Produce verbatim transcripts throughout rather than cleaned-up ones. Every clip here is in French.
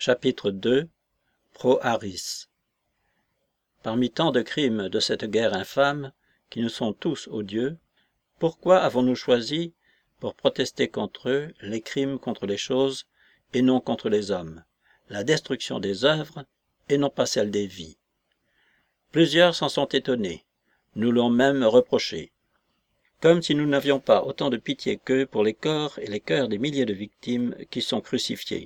Chapitre deux. Pro Haris. Parmi tant de crimes de cette guerre infâme, qui nous sont tous odieux, pourquoi avons-nous choisi, pour protester contre eux, les crimes contre les choses et non contre les hommes, la destruction des œuvres et non pas celle des vies? Plusieurs s'en sont étonnés, nous l'ont même reproché, comme si nous n'avions pas autant de pitié qu'eux pour les corps et les cœurs des milliers de victimes qui sont crucifiées.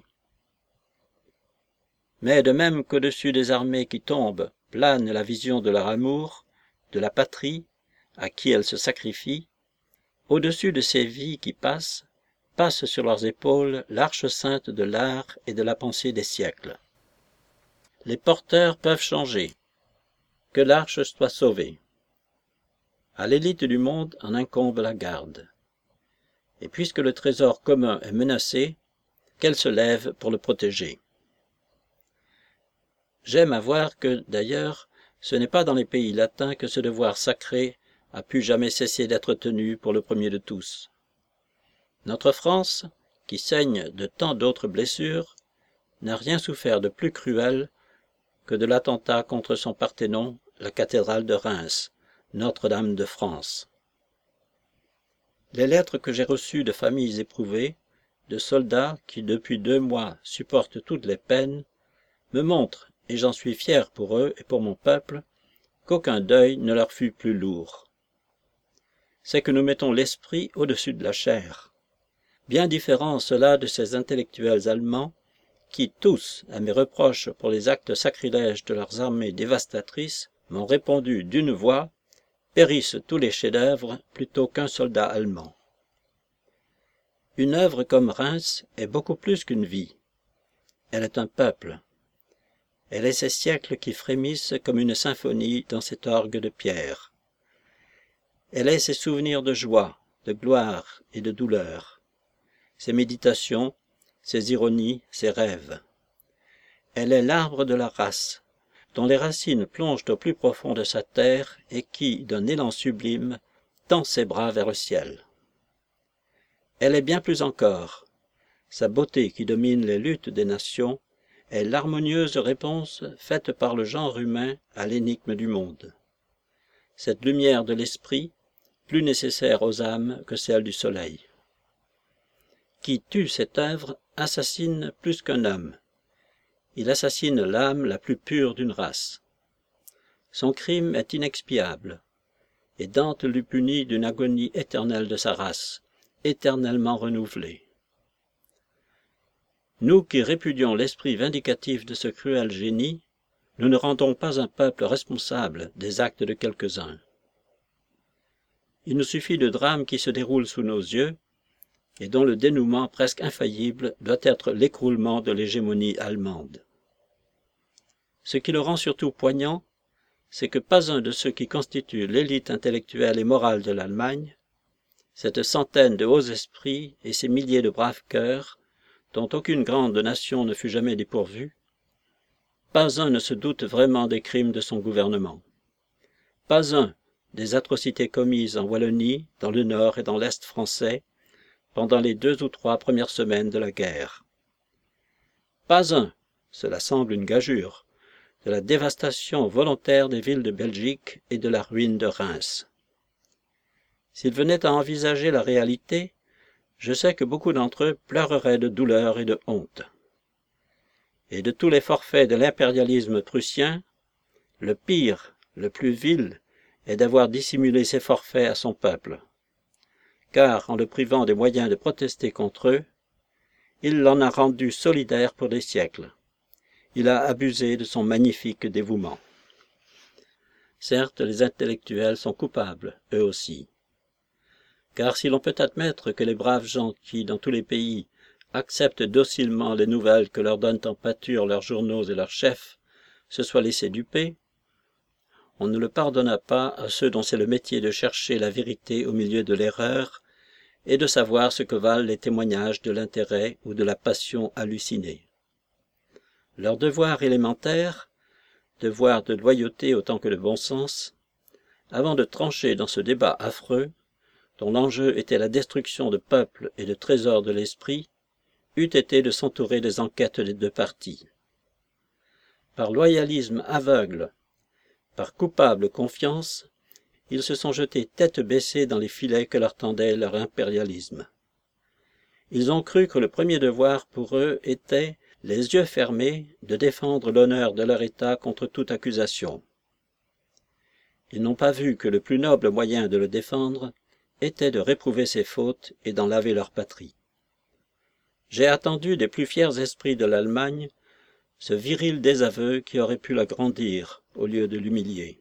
Mais de même qu'au-dessus des armées qui tombent plane la vision de leur amour, de la patrie, à qui elles se sacrifient, au-dessus de ces vies qui passent, passe sur leurs épaules l'arche sainte de l'art et de la pensée des siècles. Les porteurs peuvent changer, que l'arche soit sauvée. À l'élite du monde en incombe la garde. Et puisque le trésor commun est menacé, qu'elle se lève pour le protéger. J'aime à voir que, d'ailleurs, ce n'est pas dans les pays latins que ce devoir sacré a pu jamais cesser d'être tenu pour le premier de tous. Notre France, qui saigne de tant d'autres blessures, n'a rien souffert de plus cruel que de l'attentat contre son Parthénon, la cathédrale de Reims, Notre-Dame de France. Les lettres que j'ai reçues de familles éprouvées, de soldats qui depuis deux mois supportent toutes les peines, me montrent, et j'en suis fier pour eux et pour mon peuple, qu'aucun deuil ne leur fut plus lourd. C'est que nous mettons l'esprit au-dessus de la chair. Bien différent cela de ces intellectuels allemands qui, tous, à mes reproches pour les actes sacrilèges de leurs armées dévastatrices, m'ont répondu d'une voix « Périssent tous les chefs-d'œuvre plutôt qu'un soldat allemand ». Une œuvre comme Reims est beaucoup plus qu'une vie. Elle est un peuple. Elle est ces siècles qui frémissent comme une symphonie dans cet orgue de pierre. Elle est ces souvenirs de joie, de gloire et de douleur, ces méditations, ces ironies, ces rêves. Elle est l'arbre de la race, dont les racines plongent au plus profond de sa terre et qui, d'un élan sublime, tend ses bras vers le ciel. Elle est bien plus encore. Sa beauté qui domine les luttes des nations est l'harmonieuse réponse faite par le genre humain à l'énigme du monde. Cette lumière de l'esprit, plus nécessaire aux âmes que celle du soleil. Qui tue cette œuvre assassine plus qu'un homme. Il assassine l'âme la plus pure d'une race. Son crime est inexpiable, et Dante l'eût puni d'une agonie éternelle de sa race, éternellement renouvelée. Nous qui répudions l'esprit vindicatif de ce cruel génie, nous ne rendons pas un peuple responsable des actes de quelques-uns. Il nous suffit de drames qui se déroulent sous nos yeux, et dont le dénouement presque infaillible doit être l'écroulement de l'hégémonie allemande. Ce qui le rend surtout poignant, c'est que pas un de ceux qui constituent l'élite intellectuelle et morale de l'Allemagne, cette centaine de hauts esprits et ces milliers de braves cœurs, dont aucune grande nation ne fut jamais dépourvue, pas un ne se doute vraiment des crimes de son gouvernement. Pas un des atrocités commises en Wallonie, dans le nord et dans l'est français, pendant les deux ou trois premières semaines de la guerre. Pas un, cela semble une gageure, de la dévastation volontaire des villes de Belgique et de la ruine de Reims. S'ils venaient à envisager la réalité, je sais que beaucoup d'entre eux pleureraient de douleur et de honte. Et de tous les forfaits de l'impérialisme prussien, le pire, le plus vil, est d'avoir dissimulé ses forfaits à son peuple. Car, en le privant des moyens de protester contre eux, il l'en a rendu solidaire pour des siècles. Il a abusé de son magnifique dévouement. Certes, les intellectuels sont coupables, eux aussi. Car si l'on peut admettre que les braves gens qui, dans tous les pays, acceptent docilement les nouvelles que leur donnent en pâture leurs journaux et leurs chefs, se soient laissés duper, on ne le pardonna pas à ceux dont c'est le métier de chercher la vérité au milieu de l'erreur et de savoir ce que valent les témoignages de l'intérêt ou de la passion hallucinée. Leur devoir élémentaire, devoir de loyauté autant que de bon sens, avant de trancher dans ce débat affreux, dont l'enjeu était la destruction de peuples et de trésors de l'esprit, eût été de s'entourer des enquêtes des deux parties. Par loyalisme aveugle, par coupable confiance, ils se sont jetés tête baissée dans les filets que leur tendait leur impérialisme. Ils ont cru que le premier devoir pour eux était, les yeux fermés, de défendre l'honneur de leur État contre toute accusation. Ils n'ont pas vu que le plus noble moyen de le défendre était de réprouver ses fautes et d'en laver leur patrie. J'ai attendu des plus fiers esprits de l'Allemagne ce viril désaveu qui aurait pu la grandir au lieu de l'humilier.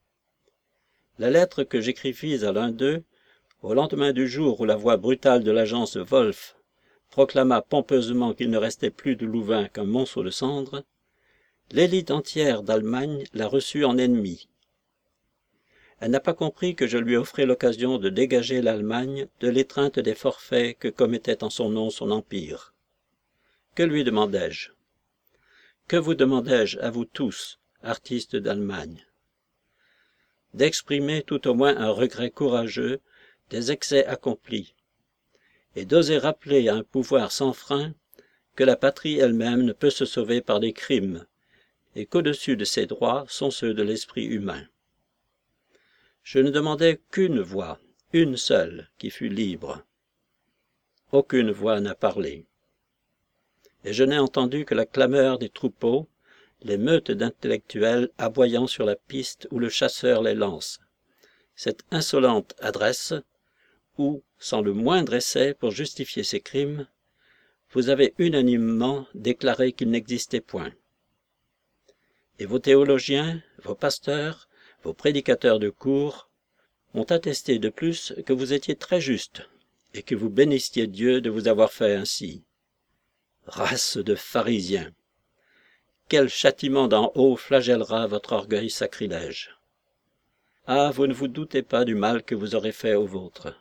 La lettre que j'écrivis à l'un d'eux, au lendemain du jour où la voix brutale de l'agence Wolf proclama pompeusement qu'il ne restait plus de Louvain qu'un monceau de cendres, l'élite entière d'Allemagne l'a reçue en ennemi. Elle n'a pas compris que je lui offrais l'occasion de dégager l'Allemagne de l'étreinte des forfaits que commettait en son nom son empire. Que lui demandai-je? Que vous demandai-je à vous tous, artistes d'Allemagne? D'exprimer tout au moins un regret courageux des excès accomplis, et d'oser rappeler à un pouvoir sans frein que la patrie elle-même ne peut se sauver par des crimes, et qu'au-dessus de ses droits sont ceux de l'esprit humain. Je ne demandais qu'une voix, une seule, qui fût libre. Aucune voix n'a parlé. Et je n'ai entendu que la clameur des troupeaux, les meutes d'intellectuels aboyant sur la piste où le chasseur les lance. Cette insolente adresse, où, sans le moindre essai pour justifier ses crimes, vous avez unanimement déclaré qu'il n'existait point. Et vos théologiens, vos pasteurs, vos prédicateurs de cour ont attesté de plus que vous étiez très juste et que vous bénissiez Dieu de vous avoir fait ainsi. Race de pharisiens! Quel châtiment d'en haut flagellera votre orgueil sacrilège! Ah, vous ne vous doutez pas du mal que vous aurez fait aux vôtres.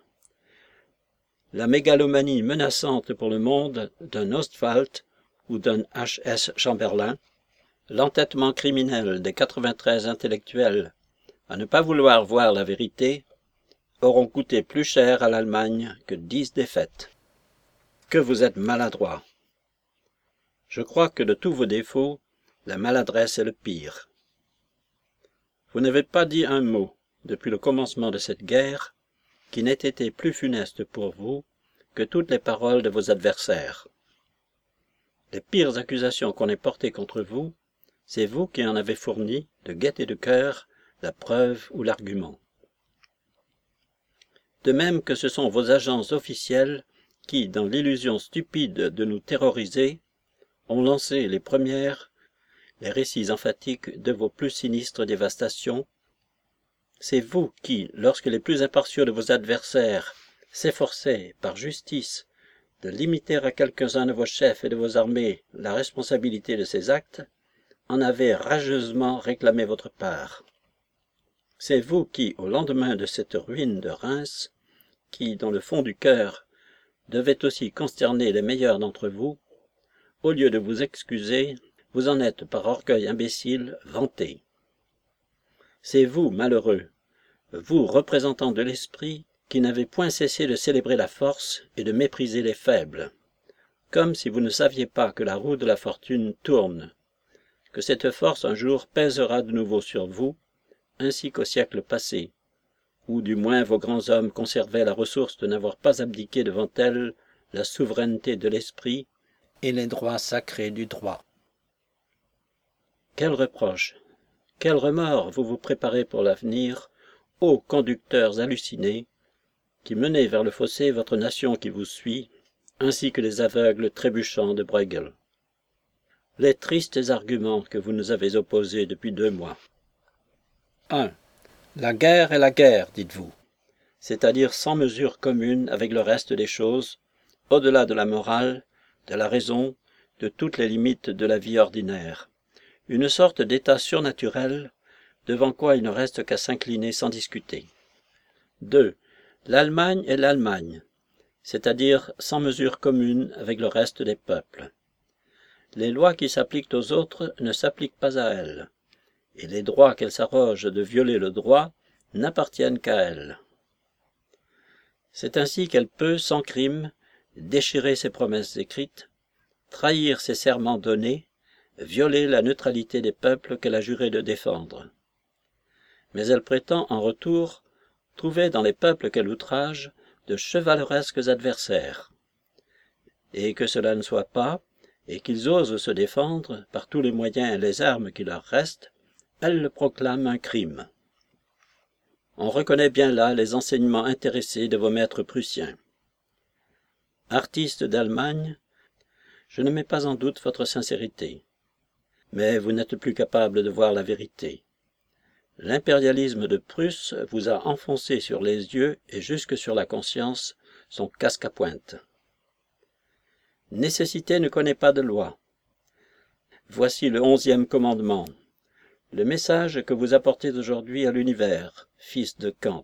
La mégalomanie menaçante pour le monde d'un Ostwald ou d'un H S Chamberlain, l'entêtement criminel des quatre-vingt-treize intellectuels à ne pas vouloir voir la vérité, auront coûté plus cher à l'Allemagne que dix défaites. Que vous êtes maladroit! Je crois que de tous vos défauts, la maladresse est le pire. Vous n'avez pas dit un mot, depuis le commencement de cette guerre, qui n'ait été plus funeste pour vous que toutes les paroles de vos adversaires. Les pires accusations qu'on ait portées contre vous, c'est vous qui en avez fourni, de gaieté de cœur, la preuve ou l'argument. De même que ce sont vos agences officielles qui, dans l'illusion stupide de nous terroriser, ont lancé les premières, les récits emphatiques de vos plus sinistres dévastations. C'est vous qui, lorsque les plus impartiaux de vos adversaires s'efforçaient, par justice, de limiter à quelques-uns de vos chefs et de vos armées la responsabilité de ces actes, en avez rageusement réclamé votre part. C'est vous qui, au lendemain de cette ruine de Reims, qui, dans le fond du cœur, devait aussi consterner les meilleurs d'entre vous, au lieu de vous excuser, vous en êtes, par orgueil imbécile, vanté. C'est vous, malheureux, vous, représentants de l'esprit, qui n'avez point cessé de célébrer la force et de mépriser les faibles, comme si vous ne saviez pas que la roue de la fortune tourne, que cette force un jour pèsera de nouveau sur vous, ainsi qu'au siècle passé, où du moins vos grands hommes conservaient la ressource de n'avoir pas abdiqué devant elle la souveraineté de l'esprit et les droits sacrés du droit. Quel reproche, quel remords vous vous préparez pour l'avenir, ô conducteurs hallucinés, qui menez vers le fossé votre nation qui vous suit, ainsi que les aveugles trébuchants de Bruegel. Les tristes arguments que vous nous avez opposés depuis deux mois. un. La guerre est la guerre, dites-vous, c'est-à-dire sans mesure commune avec le reste des choses, au-delà de la morale, de la raison, de toutes les limites de la vie ordinaire. Une sorte d'état surnaturel, devant quoi il ne reste qu'à s'incliner sans discuter. deux. L'Allemagne est l'Allemagne, c'est-à-dire sans mesure commune avec le reste des peuples. Les lois qui s'appliquent aux autres ne s'appliquent pas à elle, et les droits qu'elle s'arroge de violer le droit n'appartiennent qu'à elle. C'est ainsi qu'elle peut, sans crime, déchirer ses promesses écrites, trahir ses serments donnés, violer la neutralité des peuples qu'elle a juré de défendre. Mais elle prétend en retour trouver dans les peuples qu'elle outrage de chevaleresques adversaires. Et que cela ne soit pas, et qu'ils osent se défendre par tous les moyens et les armes qui leur restent, elle le proclame un crime. On reconnaît bien là les enseignements intéressés de vos maîtres prussiens. Artistes d'Allemagne, je ne mets pas en doute votre sincérité, mais vous n'êtes plus capable de voir la vérité. L'impérialisme de Prusse vous a enfoncé sur les yeux et jusque sur la conscience son casque à pointe. Nécessité ne connaît pas de loi. Voici le onzième commandement, le message que vous apportez aujourd'hui à l'univers, fils de Kant.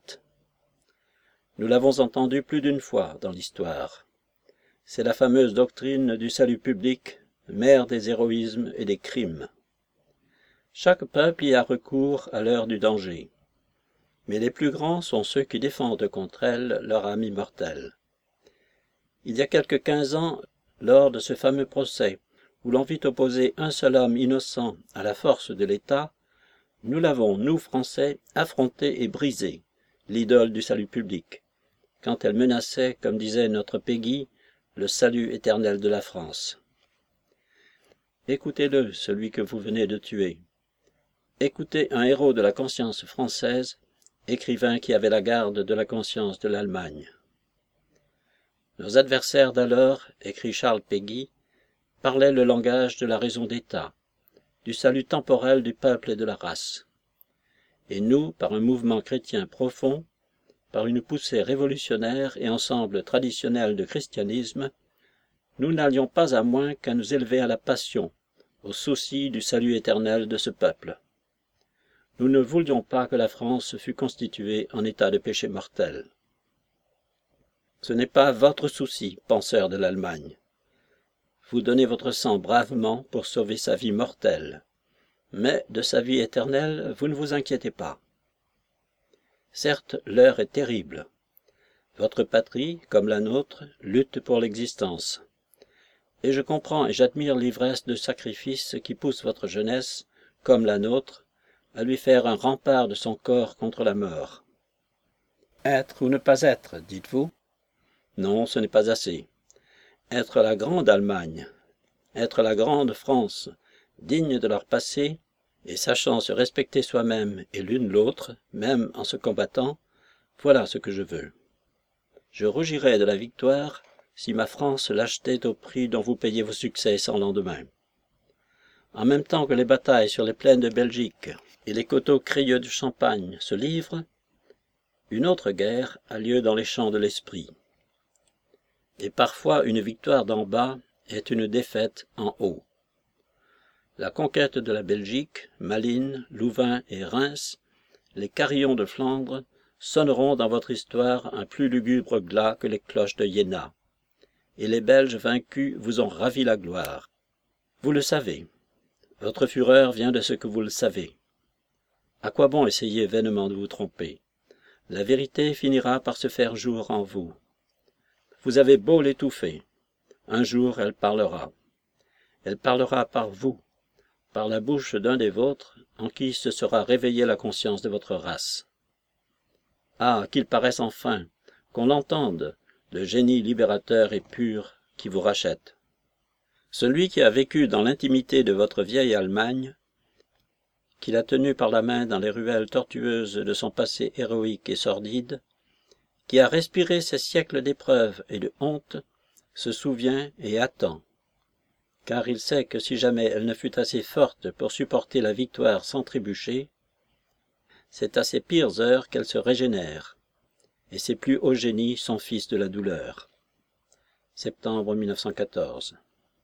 Nous l'avons entendu plus d'une fois dans l'histoire. C'est la fameuse doctrine du salut public, mère des héroïsmes et des crimes. Chaque peuple y a recours à l'heure du danger. Mais les plus grands sont ceux qui défendent contre elle leur ami mortel. Il y a quelque quinze ans, lors de ce fameux procès, où l'on vit opposer un seul homme innocent à la force de l'État, nous l'avons, nous Français, affronté et brisé, l'idole du salut public, quand elle menaçait, comme disait notre Péguy, le salut éternel de la France. Écoutez-le, celui que vous venez de tuer. Écoutez un héros de la conscience française, écrivain qui avait la garde de la conscience de l'Allemagne. Nos adversaires d'alors, écrit Charles Péguy, parlaient le langage de la raison d'État, du salut temporel du peuple et de la race. Et nous, par un mouvement chrétien profond, par une poussée révolutionnaire et ensemble traditionnel de christianisme, nous n'allions pas à moins qu'à nous élever à la passion, au souci du salut éternel de ce peuple. Nous ne voulions pas que la France fût constituée en état de péché mortel. Ce n'est pas votre souci, penseurs de l'Allemagne. Vous donnez votre sang bravement pour sauver sa vie mortelle, mais de sa vie éternelle, vous ne vous inquiétez pas. Certes, l'heure est terrible. Votre patrie, comme la nôtre, lutte pour l'existence. Et je comprends et j'admire l'ivresse de sacrifice qui pousse votre jeunesse, comme la nôtre, à lui faire un rempart de son corps contre la mort. Être ou ne pas être, dites-vous? Non, ce n'est pas assez. Être la grande Allemagne, être la grande France, digne de leur passé, et sachant se respecter soi-même et l'une l'autre, même en se combattant, voilà ce que je veux. Je rougirais de la victoire si ma France l'achetait au prix dont vous payez vos succès sans lendemain. En même temps que les batailles sur les plaines de Belgique et les coteaux crayeux de Champagne se livrent, une autre guerre a lieu dans les champs de l'esprit. Et parfois une victoire d'en bas est une défaite en haut. La conquête de la Belgique, Malines, Louvain et Reims, les carillons de Flandre, sonneront dans votre histoire un plus lugubre glas que les cloches de Iéna. Et les Belges vaincus vous ont ravi la gloire. Vous le savez. Votre fureur vient de ce que vous le savez. À quoi bon essayer vainement de vous tromper? La vérité finira par se faire jour en vous. Vous avez beau l'étouffer, un jour elle parlera. Elle parlera par vous, par la bouche d'un des vôtres, en qui se sera réveillée la conscience de votre race. Ah, qu'il paraisse enfin, qu'on l'entende, le génie libérateur et pur qui vous rachète. Celui qui a vécu dans l'intimité de votre vieille Allemagne, qui l'a tenu par la main dans les ruelles tortueuses de son passé héroïque et sordide, qui a respiré ces siècles d'épreuves et de honte, se souvient et attend, car il sait que si jamais elle ne fut assez forte pour supporter la victoire sans trébucher, c'est à ses pires heures qu'elle se régénère, et ses plus hauts génies sont fils de la douleur. Septembre mille neuf cent quatorze.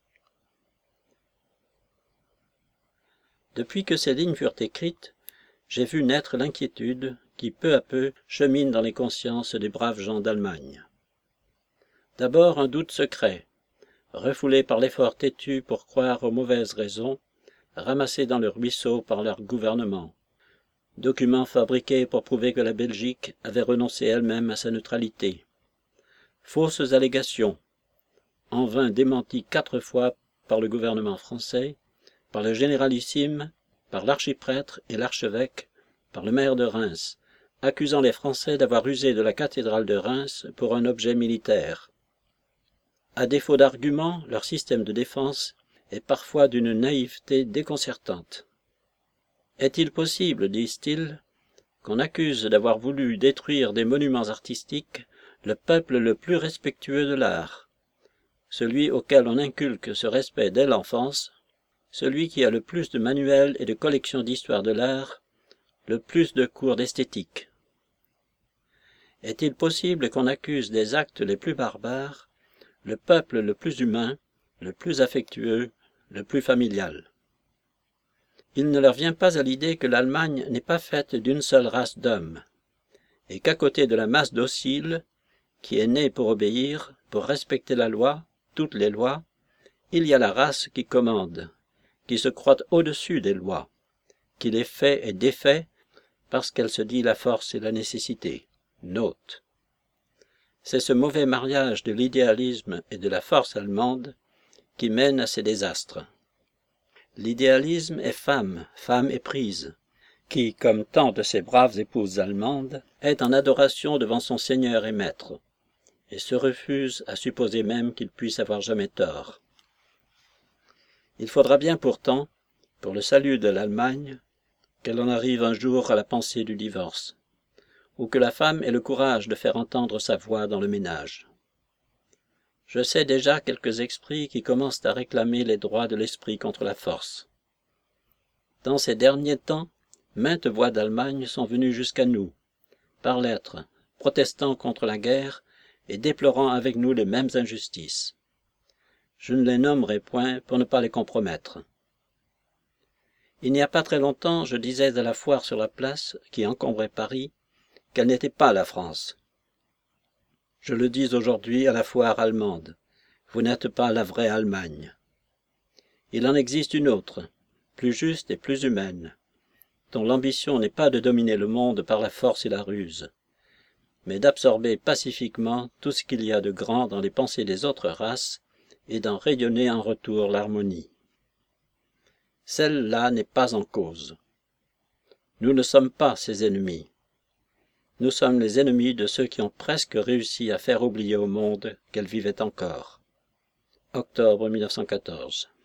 Depuis que ces lignes furent écrites, j'ai vu naître l'inquiétude qui peu à peu chemine dans les consciences des braves gens d'Allemagne. D'abord un doute secret, refoulé par l'effort têtu pour croire aux mauvaises raisons, ramassé dans le ruisseau par leur gouvernement, document fabriqué pour prouver que la Belgique avait renoncé elle-même à sa neutralité, fausses allégations, en vain démenties quatre fois par le gouvernement français, par le généralissime, par l'archiprêtre et l'archevêque, par le maire de Reims, accusant les Français d'avoir usé de la cathédrale de Reims pour un objet militaire. À défaut d'arguments, leur système de défense est parfois d'une naïveté déconcertante. Est-il possible, disent-ils, qu'on accuse d'avoir voulu détruire des monuments artistiques le peuple le plus respectueux de l'art, celui auquel on inculque ce respect dès l'enfance, celui qui a le plus de manuels et de collections d'histoire de l'art, le plus de cours d'esthétique? Est-il possible qu'on accuse des actes les plus barbares le peuple le plus humain, le plus affectueux, le plus familial? Il ne leur vient pas à l'idée que l'Allemagne n'est pas faite d'une seule race d'hommes, et qu'à côté de la masse docile, qui est née pour obéir, pour respecter la loi, toutes les lois, il y a la race qui commande, qui se croit au-dessus des lois, qui les fait et défait parce qu'elle se dit la force et la nécessité, note. C'est ce mauvais mariage de l'idéalisme et de la force allemande qui mène à ces désastres. L'idéalisme est femme, femme éprise, qui, comme tant de ces braves épouses allemandes, est en adoration devant son Seigneur et Maître, et se refuse à supposer même qu'il puisse avoir jamais tort. Il faudra bien pourtant, pour le salut de l'Allemagne, qu'elle en arrive un jour à la pensée du divorce, ou que la femme ait le courage de faire entendre sa voix dans le ménage. Je sais déjà quelques esprits qui commencent à réclamer les droits de l'esprit contre la force. Dans ces derniers temps, maintes voix d'Allemagne sont venues jusqu'à nous, par lettres, protestant contre la guerre et déplorant avec nous les mêmes injustices. Je ne les nommerai point pour ne pas les compromettre. Il n'y a pas très longtemps, je disais à la foire sur la place, qui encombrait Paris, qu'elle n'était pas la France. Je le dis aujourd'hui à la foire allemande. Vous n'êtes pas la vraie Allemagne. Il en existe une autre, plus juste et plus humaine, dont l'ambition n'est pas de dominer le monde par la force et la ruse, mais d'absorber pacifiquement tout ce qu'il y a de grand dans les pensées des autres races et d'en rayonner en retour l'harmonie. Celle-là n'est pas en cause. Nous ne sommes pas ses ennemis. Nous sommes les ennemis de ceux qui ont presque réussi à faire oublier au monde qu'elle vivait encore. Octobre mille neuf cent quatorze.